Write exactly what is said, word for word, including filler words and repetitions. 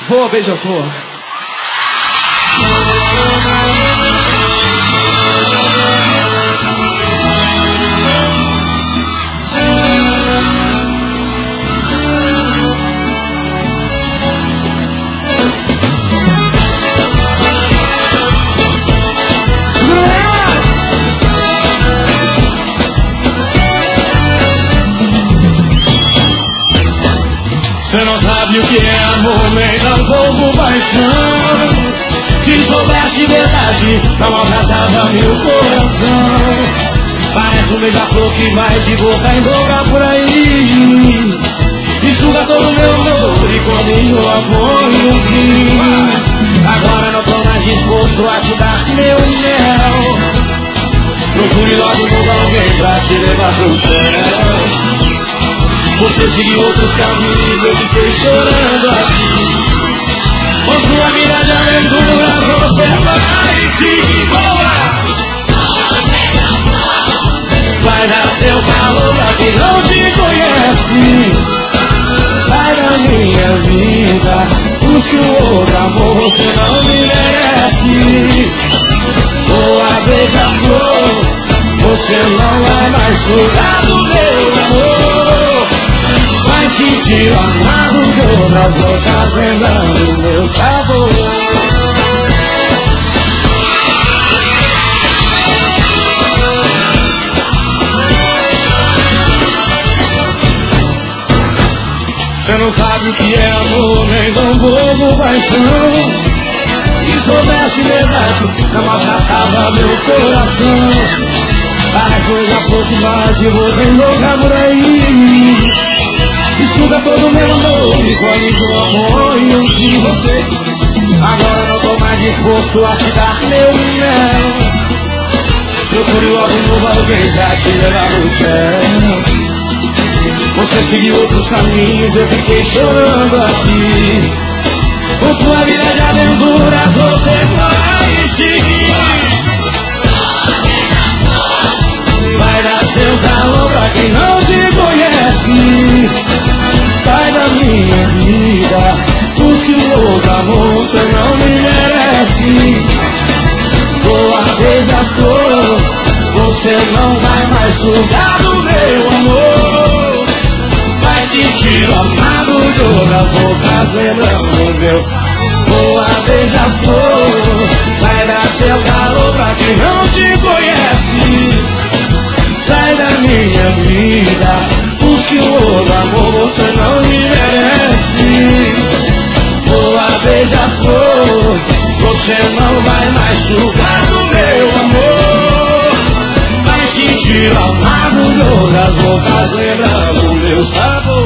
Voa, beija-flor. Você não sabe o que é amor, nem tampouco paixão. Se soubesse de verdade, não maltratava meu coração. Parece um beija-flor que vai de boca em boca por aí e suga todo o meu amor e quando enjoa põe um fim. Agora não tô mais disposto a te dar meu mel. Procure logo novo alguém pra te levar pro céu. Você seguiu outros caminhos, eu fiquei chorando aqui. Com sua vida de aventuras, você vai seguir boa. Vai dar seu calor pra quem não te conhece. Sai da minha vida, busque um outro amor, você não me merece. Boa beija-flor, você não vai mais sugar do meu amor. Vai sentir o amado de outras bocas, lembrando o meu sabor. Você não sabe o que é amor, nem tampouco paixão. E soubesse verdade, não maltratava meu coração. Parece um beija-flor que bate, vou bem louca por aí e suga todo o meu amor e quando o amor e eu vi você. Agora não tô mais disposto a te dar meu mel. Procure logo um novo alguém pra te levar pro céu. Você seguiu outros caminhos, eu fiquei chorando aqui. Com sua vida de aventuras você vai seguir. Vai dar seu calor pra quem não te conhece. Sai da minha vida, busque um outro amor, você não me merece. Boa beija-flor, você não vai mais sugar do meu amor. Vai sentir o amado de outras bocas, lembrando o meu. Boa beija-flor, vai dar seu calor pra quem não te conhece. Sai da minha vida, busque um outro amor, você não me merece. Boa beija-flor, você não vai mais sugar do meu amor. Vai sentir o amado de outras bocas, lembrando o meu sabor.